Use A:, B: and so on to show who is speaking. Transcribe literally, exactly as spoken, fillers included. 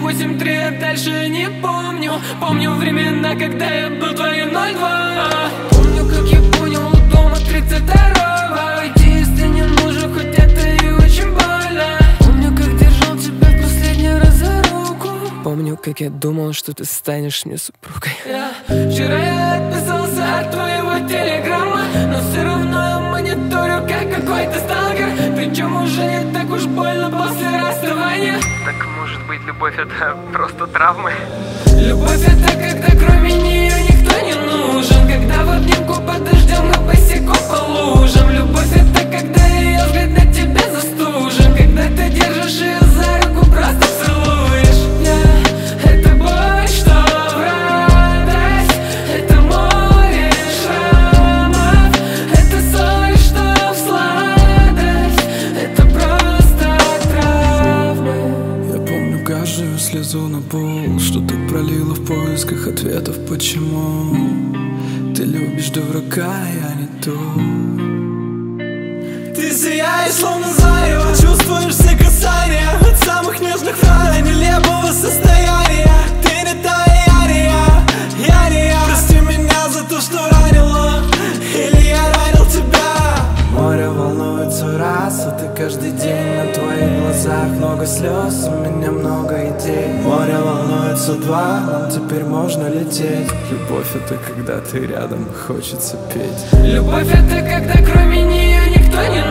A: восемь три, а дальше не помню. Помню времена, когда я был твоим ноль два. Помню, как я понял у дома тридцать второго: уйти, если не нужен, хоть это и очень больно. Помню, как держал тебя в последний раз за руку. Помню, как я думал, что ты станешь мне супругой. Я... Вчера я отписался от твоего телеграмма, но все равно я мониторю, как какой-то сталкер. Причем уже не так уж больно после расставания.
B: Так может быть, любовь это просто травмы?
A: Любовь это когда кроме нее никто не нужен, когда в обнимку под дождем мы босиком по лужам. Любовь это когда ее взгляд на тебя застужен, когда ты держишь ее за руку, просто целуешь. Yeah, это боль, что в радость, это море шрамов, это соль, что в сладость, это просто травмы.
C: Я помню каждую слезу на пол, что ты пролила в поисках ответов, почему ты любишь дурака, я не то. Ты сияешь, словно зарево, чувствуешь все касания, от самых нежных фраз до нелепого состояния. Ты не та, я не я, я не я. Прости меня за то, что ранила, или я ранил тебя. Море волнуется раз, а ты каждый день. На твоих глазах много слез, у меня много идей. Море волнуется два, нам теперь можно лететь. Любовь это когда ты рядом, хочется петь.
A: Любовь это когда кроме нее никто не